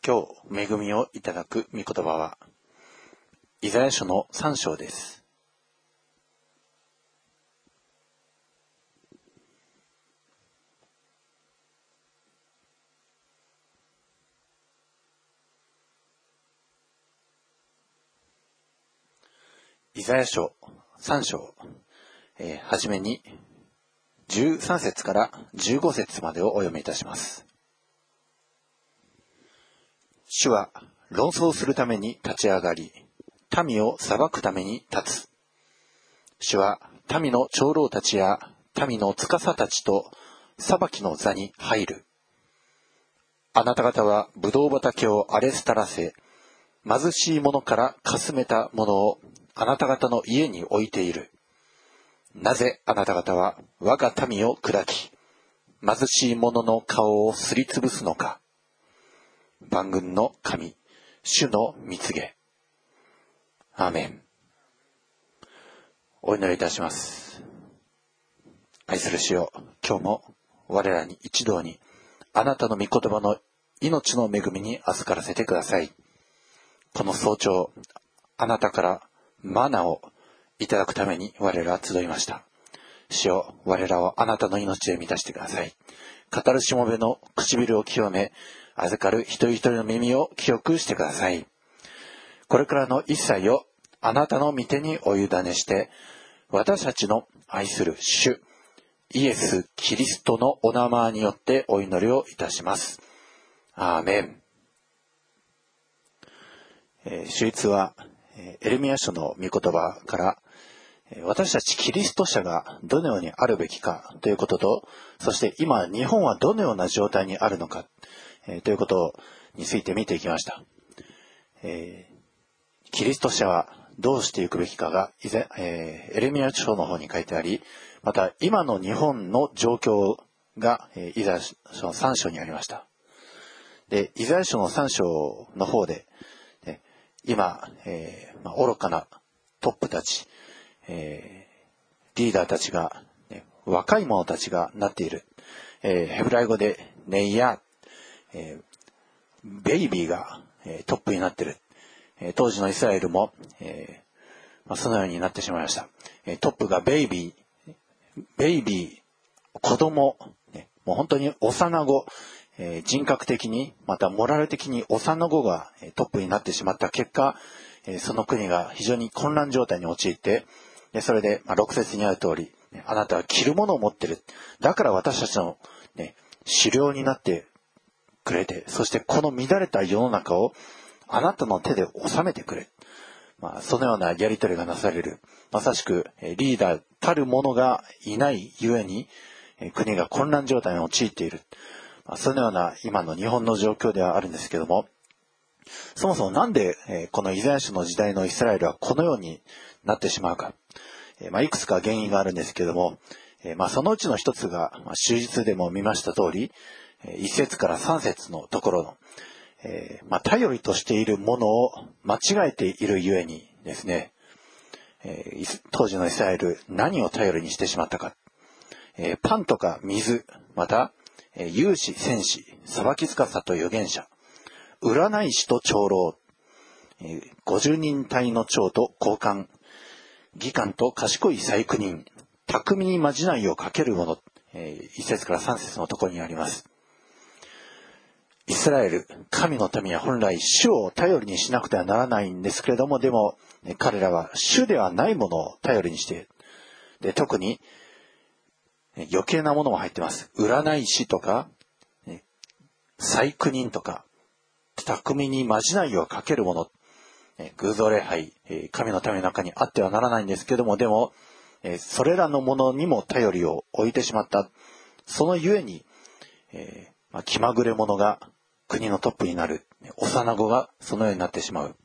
今日恵みをいただく御言葉はイザヤ書の3章です。イザヤ書3章、はじめに13節から15節までをお読みいたします。主は論争するために立ち上がり、民を裁くために立つ。主は民の長老たちや民の司たちと裁きの座に入る。あなた方はブドウ畑を荒れ廃らせ、貧しい者からかすめたものをあなた方の家に置いている。なぜあなた方は我が民を砕き、貧しい者の顔をすりつぶすのか。万軍の神、主の御告。アーメン。お祈りいたします。愛する主よ、今日も我らに一同にあなたの御言葉の命の恵みに預からせてください。この早朝、あなたからマナをいただくために我らは集いました。主よ、我らをあなたの命で満たしてください。語るしもべの唇を清め、預かる一人一人の耳を清くしてください。これからの一切をあなたの御手にお委ねして、私たちの愛する主イエス・キリストのお名前によってお祈りをいたします。アーメン。主律はエレミヤ書の御言葉から私たちキリスト者がどのようにあるべきかということと、そして今日本はどのような状態にあるのかということについて見ていきました。キリスト者はどうしていくべきかがエレミヤ書の方に書いてあり、また今の日本の状況がイザヤ書の3章にありました。で、イザヤ書の3章の方で今、愚かなトップたち、リーダーたちが、若い者たちがなっている。ヘブライ語でネイヤー、ベイビーが、トップになっている。当時のイスラエルも、そのようになってしまいました。トップがベイビー、子供、もう本当に幼子、人格的にまたモラル的に幼子がトップになってしまった結果、その国が非常に混乱状態に陥って、それで6節にある通り、あなたは着るものを持っている。だから私たちの、狩猟になってくれて、そしてこの乱れた世の中をあなたの手で治めてくれ。そのようなやり取りがなされる。まさしくリーダーたる者がいないゆえに、国が混乱状態に陥っている。そのような今の日本の状況ではあるんですけども、そもそもなんでこのイザヤ書の時代のイスラエルはこのようになってしまうか。いくつか原因があるんですけども、そのうちの一つが、主日でも見ました通り、1節から3節のところの、頼りとしているものを間違えているゆえにですね、当時のイスラエル何を頼りにしてしまったか。パンとか水、また、勇士、戦士、裁き司と預言者、占い師と長老、50人隊の長と高官、議官と賢い細工人、巧みにまじないをかける者、1節から3節のところにあります。イスラエル、神の民は本来主を頼りにしなくてはならないんですけれども、でも彼らは主ではないものを頼りにしている。で、特に余計なものも入ってます。占い師とか、細工人とか、巧みにまじないをかけるもの、偶像礼拝、神の民の中にあってはならないんですけども、でも、それらのものにも頼りを置いてしまった。そのゆえに、気まぐれ者が国のトップになる。幼子がそのようになってしまう。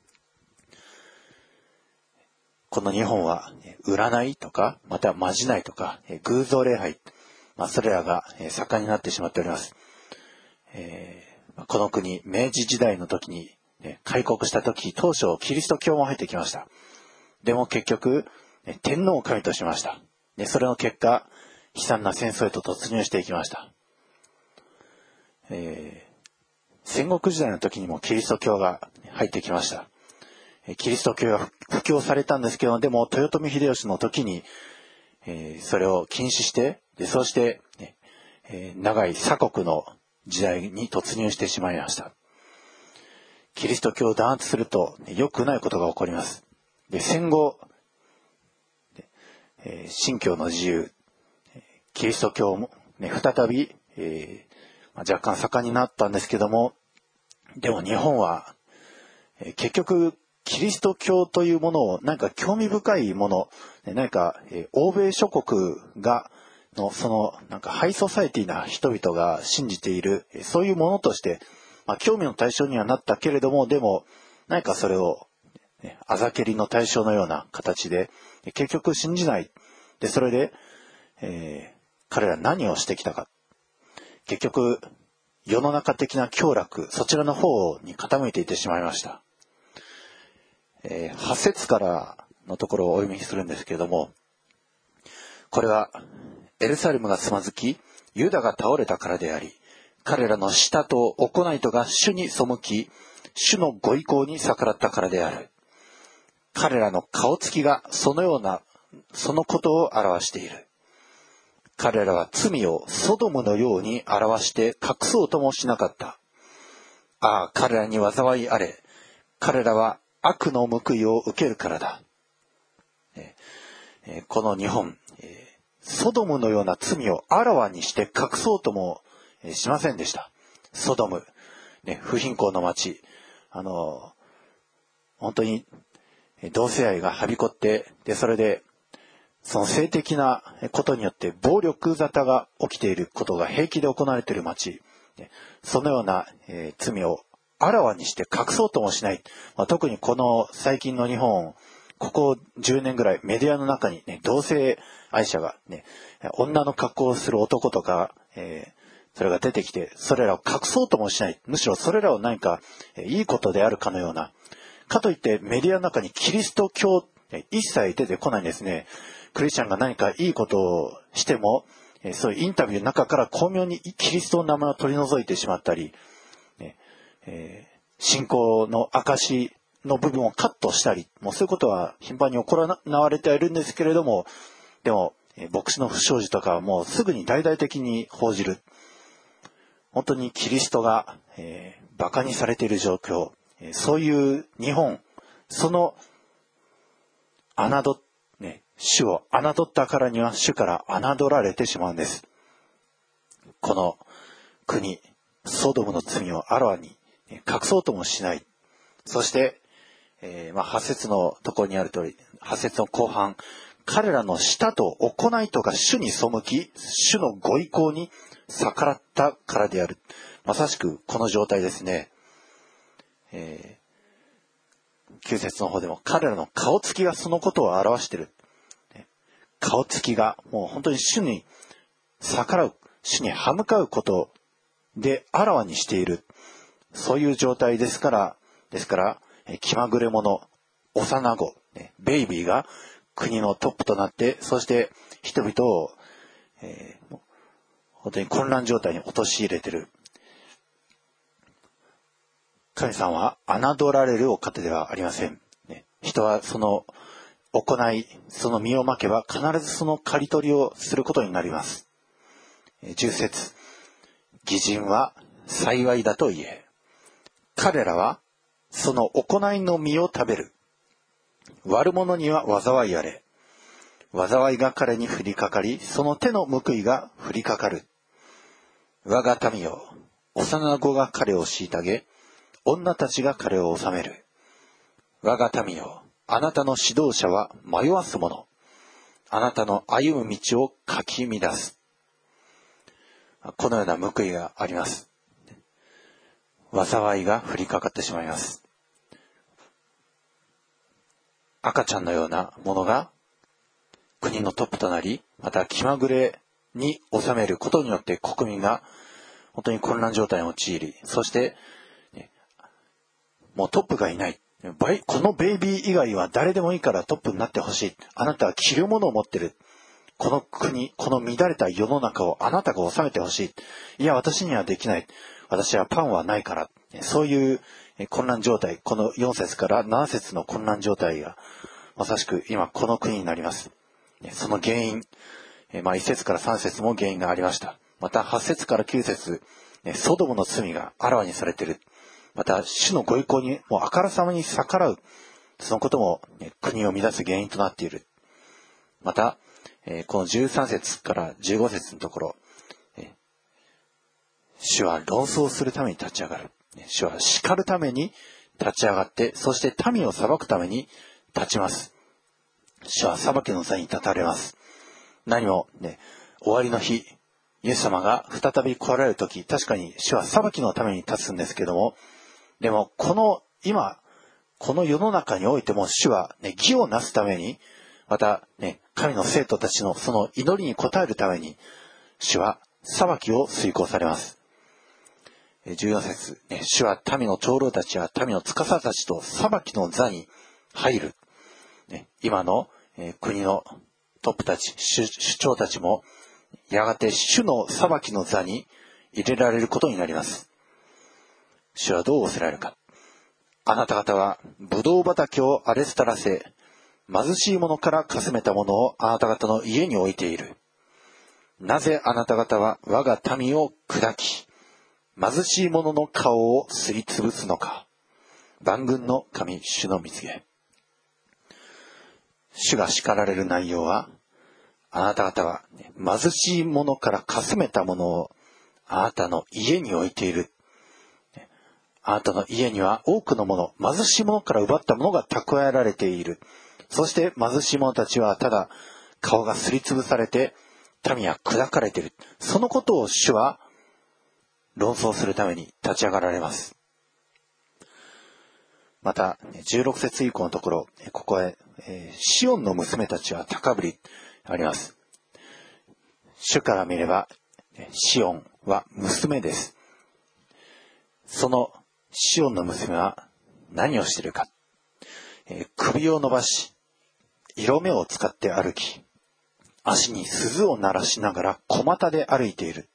この日本は占いとか、またまじないとか、偶像礼拝、それらが盛んになってしまっております。この国、明治時代の時に開国した時、当初キリスト教も入ってきました。でも結局、天皇を神としました。で、それの結果、悲惨な戦争へと突入していきました。世戦国時代の時にもキリスト教が入ってきました。キリスト教が布教されたんですけど、でも豊臣秀吉の時に、それを禁止して、そうして、長い鎖国の時代に突入してしまいました。キリスト教を弾圧すると良くないことが起こります。で、戦後、信教の自由、キリスト教も、再び、若干盛んになったんですけども、でも日本は、結局キリスト教というものをなんか興味深いもの、なんか、欧米諸国がのそのなんかハイソサエティな人々が信じているそういうものとして、興味の対象にはなったけれども、でも何かそれをあざけりの対象のような形で結局信じない。でそれで、彼ら何をしてきたか。結局世の中的な享楽、そちらの方に傾いていってしまいました。8節からのところをお読みするんですけれども、これはエルサレムがつまずき、ユダが倒れたからであり、彼らの舌と行いとが主に背き、主のご意向に逆らったからである。彼らの顔つきがそのことを表している。彼らは罪をソドムのように表して隠そうともしなかった。ああ、彼らに災いあれ。彼らは悪の報いを受けるからだ。この日本、ソドムのような罪をあらわにして隠そうともしませんでした。ソドム、不貧困の町、本当に同性愛がはびこって、でそれでその性的なことによって暴力沙汰が起きていることが平気で行われている町、そのような罪をあらわにして隠そうともしない。特にこの最近の日本、ここ10年ぐらいメディアの中に、同性愛者が、女の格好をする男とか、それが出てきて、それらを隠そうともしない。むしろそれらを何かいいことであるかのような。かといってメディアの中にキリスト教一切出てこないんですね。クリスチャンが何かいいことをしても、そういうインタビューの中から巧妙にキリストの名前を取り除いてしまったり、信仰の証の部分をカットしたり、もうそういうことは頻繁に行われているんですけれども、でも、牧師の不祥事とかはもうすぐに大々的に報じる。本当にキリストが、バカにされている状況、そういう日本、その主を侮ったからには主から侮られてしまうんです。この国、ソドムの罪をあらわに隠そうともしない。そして、8節のところにある通り、8節の後半、彼らの舌と行いとが主に背き、主のご意向に逆らったからである。まさしくこの状態ですね。9節の方でも彼らの顔つきがそのことを表している。顔つきがもう本当に主に逆らう、主に歯向かうことであらわにしている。そういう状態ですから、気まぐれ者、幼子、ベイビーが国のトップとなって、そして人々を、本当に混乱状態に陥れている。神様は侮られるお方ではありません。人はその行い、その身をまけば必ずその刈り取りをすることになります。10節、義人は幸いだと言え。彼らはその行いの実を食べる。悪者には災いあれ。災いが彼に降りかかり、その手の報いが降りかかる。我が民よ、幼子が彼を虐げ、女たちが彼を治める。我が民よ、あなたの指導者は迷わす者。あなたの歩む道をかき乱す。このような報いがあります。災いが降りかかってしまいます。赤ちゃんのようなものが国のトップとなり、また気まぐれに収めることによって国民が本当に混乱状態に陥り、そしてもうトップがいない。このベイビー以外は誰でもいいからトップになってほしい。あなたは着るものを持ってる。この国、この乱れた世の中をあなたが治めてほしい。いや、私にはできない。私はパンはないから。 そういう混乱状態、この4節から7節の混乱状態がまさしく今この国になります。その原因、1節から3節も原因がありました。また8節から9節、ソドムの罪があらわにされている。また主のご意向にもうあからさまに逆らう、そのことも国を乱す原因となっている。またこの13節から15節のところ、主は論争するために立ち上がる。主は叱るために立ち上がって、そして民を裁くために立ちます。主は裁きの座に立たれます。何も終わりの日、イエス様が再び来られるとき、確かに主は裁きのために立つんですけども、でも今、この世の中においても主は義をなすために、また神の生徒たちのその祈りに応えるために、主は裁きを遂行されます。14節、主は民の長老たちや民の司たちと裁きの座に入る。今の国のトップたち、首長たちも、やがて主の裁きの座に入れられることになります。主はどう仰せられるか。あなた方はブドウ畑を荒れ廃らせ、貧しい者からかすめたものをあなた方の家に置いている。なぜあなた方は我が民を砕き、貧しい者の顔をすりつぶすのか。万軍の神主の御告げ。主が叱られる内容は、あなた方は貧しい者からかすめたものをあなたの家に置いている。あなたの家には多くのもの、貧しい者から奪ったものが蓄えられている。そして貧しい者たちはただ顔がすりつぶされて、民は砕かれている。そのことを主は論争するために立ち上がられます。また16節以降のところ、ここへシオンの娘たちは高ぶりあります。主から見ればシオンは娘です。そのシオンの娘は何をしているか。首を伸ばし、色目を使って歩き、足に鈴を鳴らしながら小股で歩いている。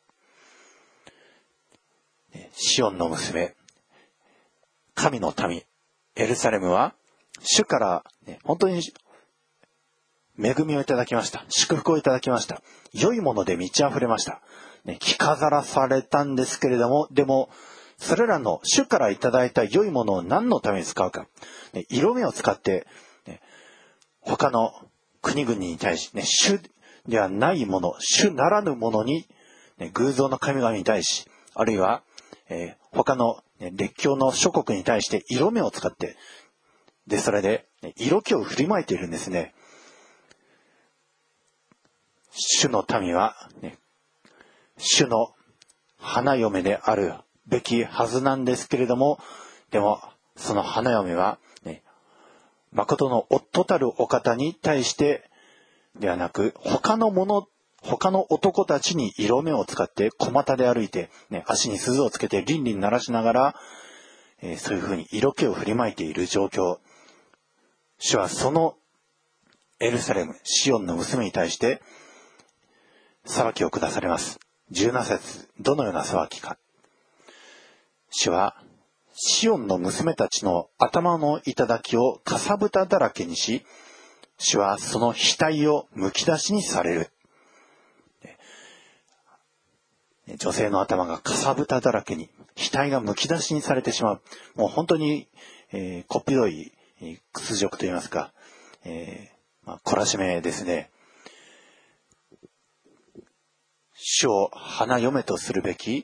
シオンの娘、神の民、エルサレムは主から本当に恵みをいただきました。祝福をいただきました。良いもので満ち溢れました。着飾らされたんですけれども、でもそれらの主からいただいた良いものを何のために使うか。色目を使って他の国々に対し、主ではないもの、主ならぬものに、偶像の神々に対し、あるいは他の列強の諸国に対して色目を使って、でそれで色気を振りまいているんですね。主の民は、主の花嫁であるべきはずなんですけれども、でもその花嫁は、誠の夫たるお方に対してではなく、他の男たちに色目を使って小股で歩いて、足に鈴をつけてリンリン鳴らしながら、そういうふうに色気を振りまいている状況。主はそのエルサレム、シオンの娘に対して裁きを下されます。17節、どのような裁きか。主はシオンの娘たちの頭の頂をかさぶただらけにし、主はその額をむき出しにされる。女性の頭がかさぶただらけに、額がむき出しにされてしまう。もう本当に、こっぴどい屈辱といいますか、懲らしめですね。主を花嫁とするべき、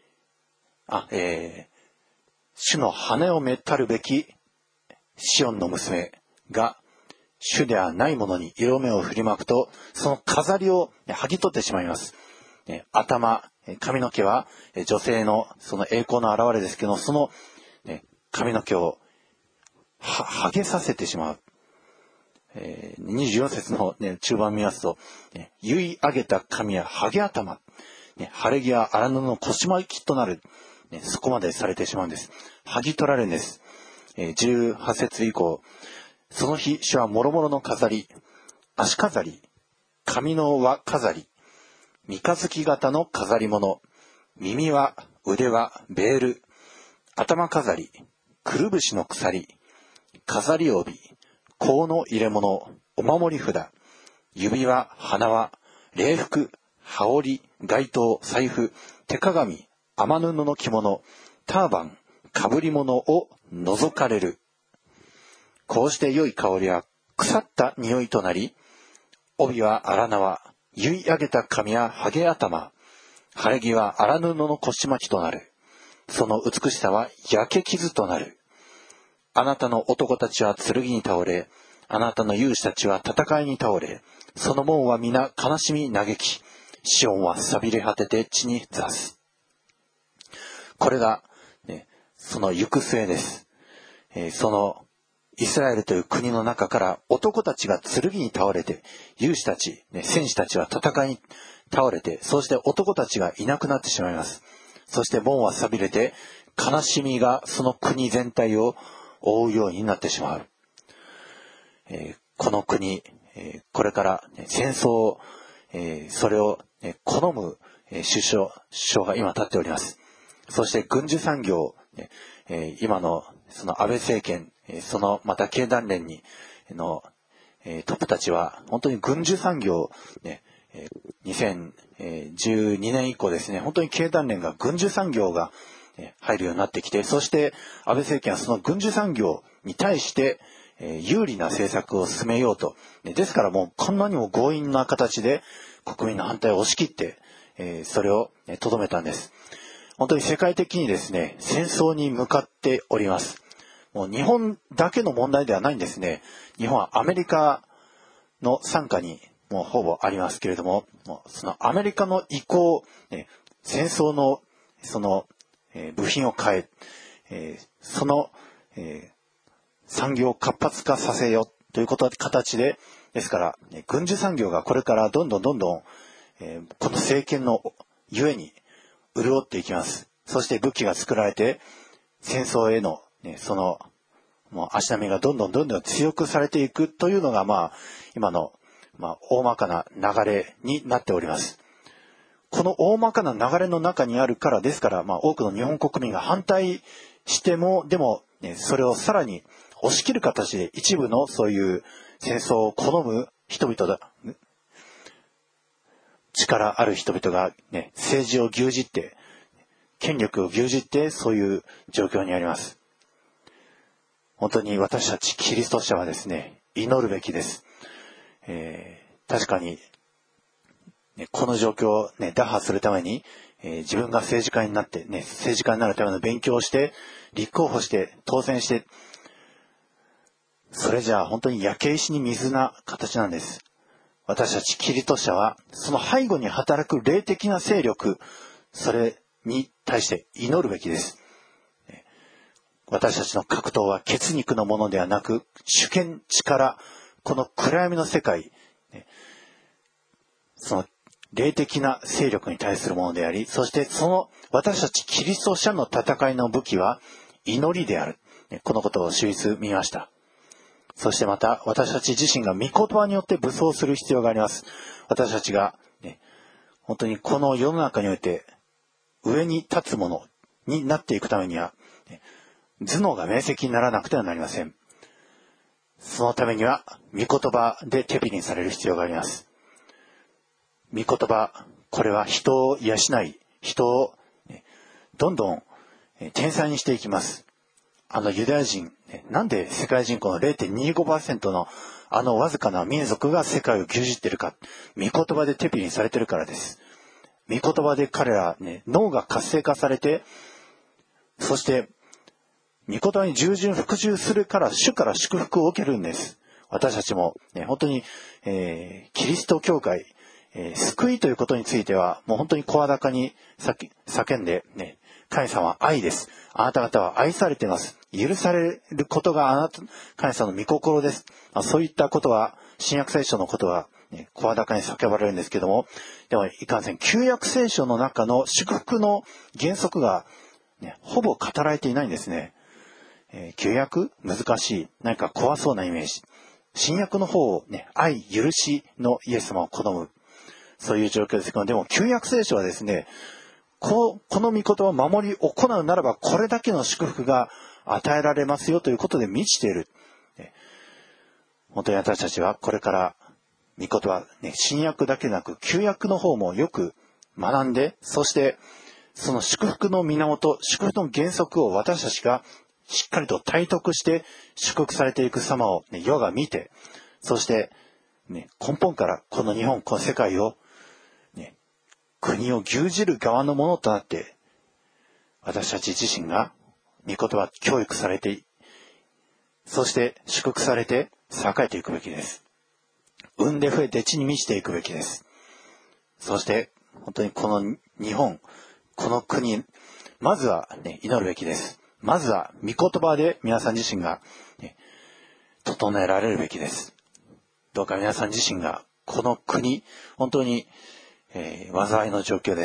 主の花嫁たるべきシオンの娘が主ではないものに色目を振りまくと、その飾りを剥ぎ取ってしまいます。頭、髪の毛は女性のその栄光の表れですけど、その髪の毛を剥げさせてしまう。24節の、中盤見ますと、結い上げた髪やハゲ頭、晴れ着や荒布の腰巻きとなる、そこまでされてしまうんです。剥ぎ取られるんです。18節以降、その日、主は諸々の飾り、足飾り、髪の輪飾り、三日月型の飾り物、耳輪、腕輪、ベール、 頭飾り、くるぶしの鎖、飾り帯、香の入れ物、お守り札、指輪、花輪、礼服、羽織、街灯、財布、手鏡、雨布の着物、ターバン、かぶり物を除かれる。こうして良い香りは腐った匂いとなり、帯は荒縄、結い上げた髪はハゲ頭、晴れ着は荒布の腰巻きとなる。その美しさは焼け傷となる。あなたの男たちは剣に倒れ、あなたの勇士たちは戦いに倒れ、その門は皆悲しみ嘆き、シオンは寂れ果てて地に座す。これが、その行く末です。そのイスラエルという国の中から男たちが剣に倒れて、勇士たち、戦士たちは戦いに倒れて、そして男たちがいなくなってしまいます。そして門は寂れて、悲しみがその国全体を覆うようになってしまう。この国、これから戦争、それを好む首相が今立っております。そして軍需産業、今のその安倍政権、そのまた経団連のトップたちは本当に軍需産業、2012年以降ですね、本当に経団連が軍需産業が入るようになってきて、そして安倍政権はその軍需産業に対して有利な政策を進めようと。ですからもうこんなにも強引な形で国民の反対を押し切って、それをとどめたんです。本当に世界的にですね、戦争に向かっております。もう日本だけの問題ではないんですね。日本はアメリカの傘下にもうほぼありますけれども、そのアメリカの意向、戦争のその部品を変え、その産業を活発化させようという形で、ですから、軍需産業がこれからどんどん、この政権のゆえに潤っていきます。そして武器が作られて、戦争への、その、もう足並みがどんどん強くされていくというのが、今の、大まかな流れになっております。この大まかな流れの中にあるからですから、多くの日本国民が反対しても、でも、それをさらに押し切る形で一部のそういう戦争を好む人々だ、力ある人々が政治を牛耳って、権力を牛耳ってそういう状況にあります。本当に私たちキリスト者はですね、祈るべきです。確かに、この状況を打破するために、自分が政治家になって、政治家になるための勉強をして、立候補して、当選して、それじゃあ本当に焼け石に水な形なんです。私たちキリスト者は、その背後に働く霊的な勢力、それに対して祈るべきです。私たちの格闘は血肉のものではなく、主権、力、この暗闇の世界、その霊的な勢力に対するものであり、そしてその私たちキリスト者の戦いの武器は祈りである。このことを主律見ました。そしてまた私たち自身が御言葉によって武装する必要があります。私たちが、本当にこの世の中において上に立つものになっていくためには、頭脳が明晰にならなくてはなりません。そのためには御言葉で手引きされる必要があります。御言葉、これは人を養い、人をどんどん天才にしていきます。ユダヤ人、なんで世界人口の 0.25% のわずかな民族が世界を牛耳っているか。御言葉で手引きされているからです。御言葉で彼ら、脳が活性化されて、そして御言葉に従順服従するから主から祝福を受けるんです。私たちも、本当に、キリスト教会、救いということについてはもう本当に声高に叫んで、神様は愛です。あなた方は愛されています。許されることが神様の御心です。そういったことは新約聖書のことは、声高に叫ばれるんですけども、でもいかんせん旧約聖書の中の祝福の原則が、ほぼ語られていないんですね。旧約難しい、何か怖そうなイメージ。新約の方を愛、許しのイエス様を好む。そういう状況ですけど、でも旧約聖書はですね、 この御言葉を守り行うならば、これだけの祝福が与えられますよということで満ちている。本当に私たちはこれから御言葉、新約だけでなく旧約の方もよく学んで、そしてその祝福の源、祝福の原則を私たちがしっかりと体得して祝福されていく様を、世が見て、そして、根本からこの日本、この世界を、国を牛耳る側のものとなって、私たち自身が御言葉教育されて、そして祝福されて栄えていくべきです。産んで増えて地に満ちていくべきです。そして本当にこの日本、この国、まずは、祈るべきです。まずは御言葉で皆さん自身が、整えられるべきです。どうか皆さん自身がこの国、本当に、災いの状況です。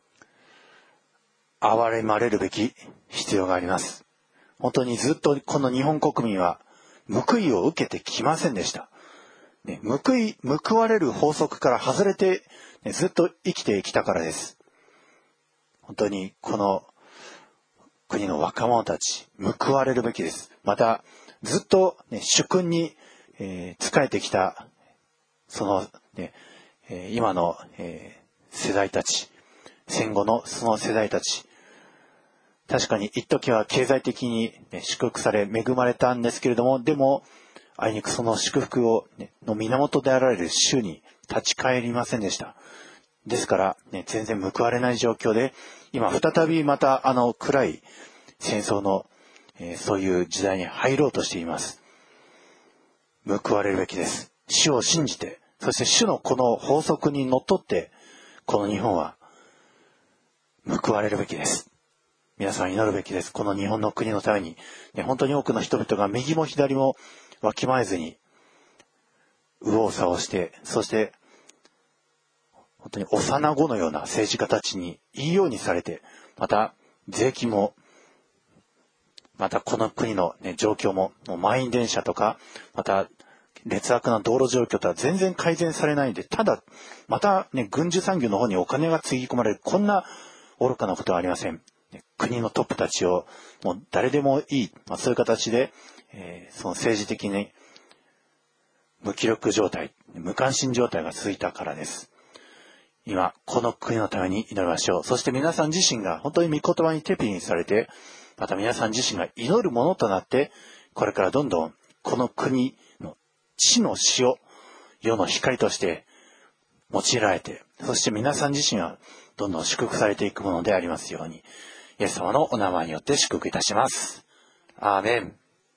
憐れまれるべき必要があります。本当にずっとこの日本国民は報いを受けてきませんでした。報われる法則から外れて、ずっと生きてきたからです。本当にこの国の若者たち、報われるべきです。また、ずっと、主君に、仕えてきた、その、今の、世代たち、戦後のその世代たち、確かに一時は経済的に、祝福され恵まれたんですけれども、でもあいにくその祝福を、の源であられる主に立ち返りませんでした。ですから、全然報われない状況で、今再びまた暗い戦争の、そういう時代に入ろうとしています。報われるべきです。主を信じて、そして主のこの法則にのっとって、この日本は報われるべきです。皆さん祈るべきです。この日本の国のために、本当に多くの人々が右も左もわきまえずに右往左往して、そして本当に幼子のような政治家たちにいいようにされて、また税金も、またこの国の、状況も、満員電車とか、また劣悪な道路状況とは全然改善されないで、ただまた、軍需産業の方にお金がつぎ込まれる、こんな愚かなことはありません。国のトップたちをもう誰でもいい、そういう形で、その政治的に無気力状態、無関心状態が続いたからです。今この国のために祈りましょう。そして皆さん自身が本当に御言葉にテピにされて、また皆さん自身が祈るものとなって、これからどんどんこの国の地の塩、世の光として用いられて、そして皆さん自身はどんどん祝福されていくものでありますように、イエス様のお名前によって祝福いたします。アーメン。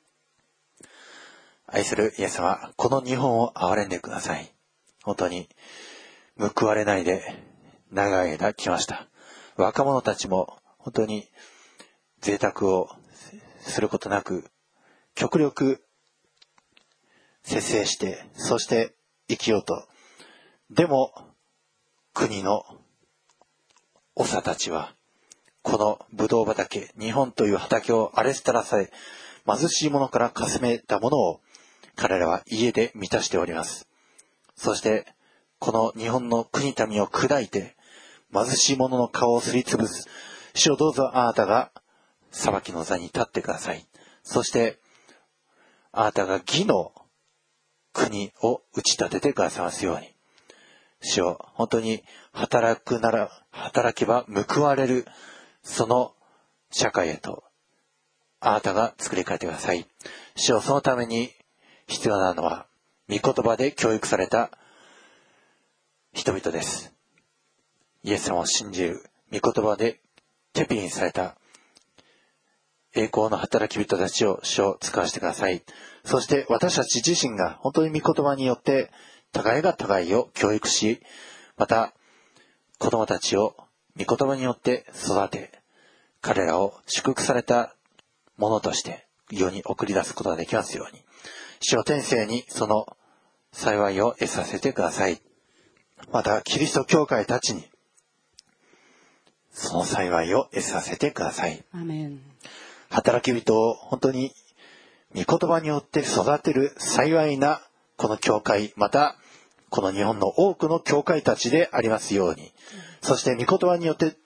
愛するイエス様、この日本を憐れんでください。本当に報われないで長い間来ました。若者たちも本当に贅沢をすることなく、極力節制して、そして生きようと。でも国の長たちは、このブドウ畑、日本という畑を荒れ廃らされ、貧しい者からかすめたものを彼らは家で満たしております。そしてこの日本の国民を砕いて、貧しい者の顔をすりつぶす。主をどうぞあなたが裁きの座に立ってください。そしてあなたが義の国を打ち立ててくださいますように。主よ、本当に働けば報われる、その社会へとあなたが作り変えてください。主よ、そのために必要なのは御言葉で教育された人々です。イエス様を信じる御言葉でテピにされた栄光の働き人たちを主を使わせてください。そして私たち自身が本当に御言葉によって互いが互いを教育し、また子供たちを御言葉によって育て、彼らを祝福されたものとして世に送り出すことができますように、主よ、天性にその幸いを得させてください。またキリスト教会たちにその幸いを得させてください。 アーメン。 働き人を本当に御言葉によって育てる幸いなこの教会、またこの日本の多くの教会たちでありますように、そして御言葉によって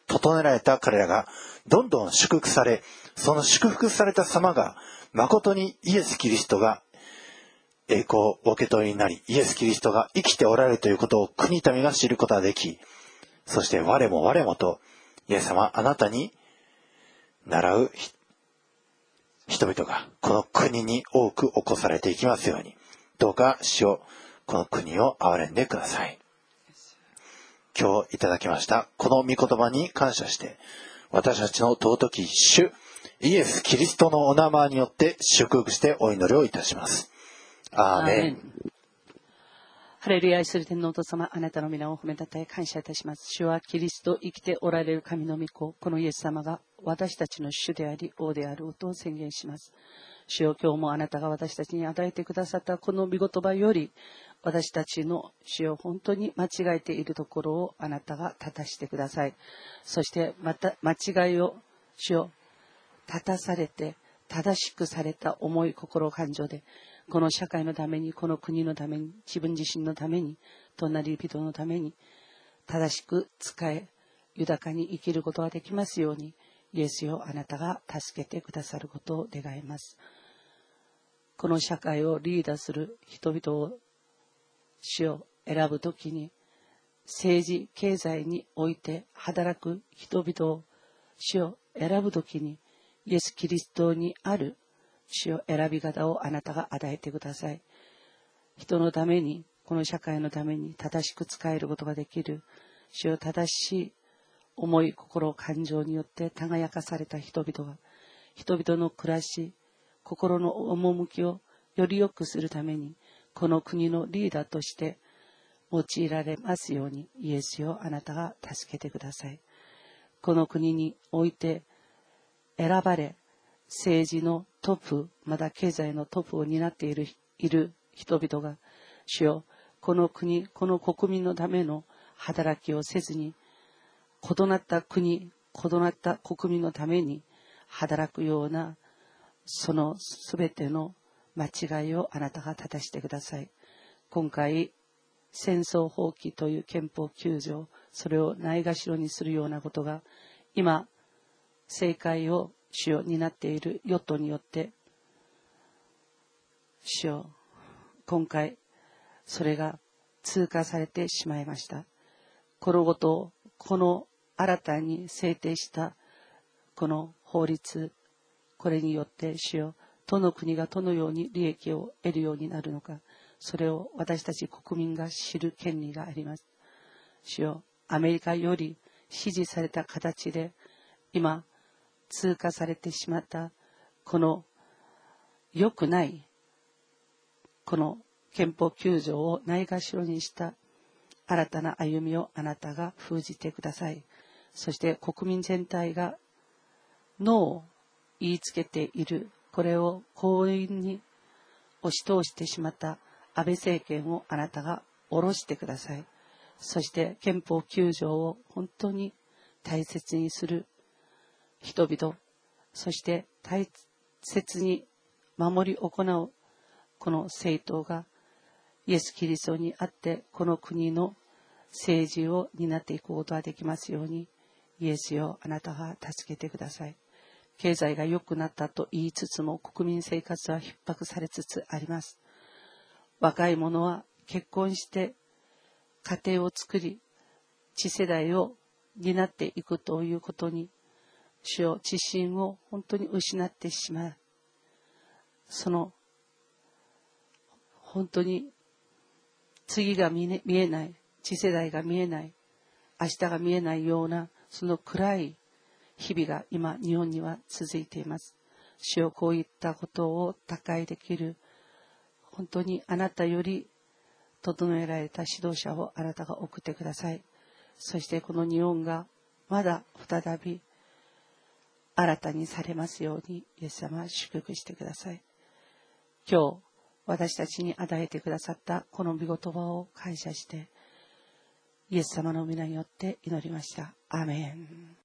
整えられた彼らがどんどん祝福され、その祝福された様が誠にイエス・キリストが栄光をお受け取りになり、イエス・キリストが生きておられるということを国民が知ることができ、そして我もとイエス様あなたに習う人々がこの国に多く起こされていきますように、どうか主よ、この国を憐れんでください。今日いただきましたこの御言葉に感謝して、私たちの尊き主イエス・キリストのお名前によって祝福してお祈りをいたします。アーメン。 ハレルヤ、愛する天皇お父様、あなたの皆を褒めたたえ感謝いたします。主はキリスト、生きておられる神の御子、このイエス様が私たちの主であり王であることを宣言します。主よ、今日もあなたが私たちに与えてくださったこの御言葉より、私たちの主よ、本当に間違えているところをあなたが正してください。そしてまた間違いを主よ、正されて正しくされた思い、心、感情でこの社会のために、この国のために、自分自身のために、隣人のために正しく使え、豊かに生きることができますように、イエスよ、あなたが助けてくださることを願います。この社会をリーダーする人々を主を選ぶときに、政治経済において働く人々を主を選ぶときに、イエス・キリストにある主を選び方をあなたが与えてください。人のために、この社会のために正しく使えることができる主を正しい思い、心、感情によって輝かされた人々が、人々の暮らし、心の趣をより良くするために、この国のリーダーとして用いられますように、イエスよ、あなたが助けてください。この国において選ばれ、政治のトップ、また経済のトップを担っている人々が、主よ、この国、この国民のための働きをせずに、異なった国、異なった国民のために働くような、そのすべての間違いをあなたが正してください。今回、戦争放棄という憲法9条、それをないがしろにするようなことが、今、政界を主を担っている与党によって主よ、今回それが通過されてしまいました。このことを、この新たに制定したこの法律、これによって主よ、どの国がどのように利益を得るようになるのか、それを私たち国民が知る権利があります。主よ、アメリカより支持された形で今通過されてしまったこの良くないこの憲法9条をないがしろにした新たな歩みをあなたが封じてください。そして国民全体がノーを言いつけている、これを強引に押し通してしまった安倍政権をあなたが下ろしてください。そして憲法9条を本当に大切にする人々、そして大切に守り行うこの政党がイエス・キリストにあってこの国の政治を担っていくことができますように、イエスよ、あなたが助けてください。経済が良くなったと言いつつも国民生活は逼迫されつつあります。若い者は結婚して家庭を作り次世代を担っていくということに主よ、自信を本当に失ってしまう。その本当に次が見えない、次世代が見えない、明日が見えないようなその暗い日々が今日本には続いています。主よ、こういったことを打開できる本当にあなたより整えられた指導者をあなたが送ってください。そしてこの日本がまだ再び新たにされますように、イエス様祝福してください。今日私たちに与えてくださったこの御言葉を感謝して、イエス様の皆によって祈りました。アーメン。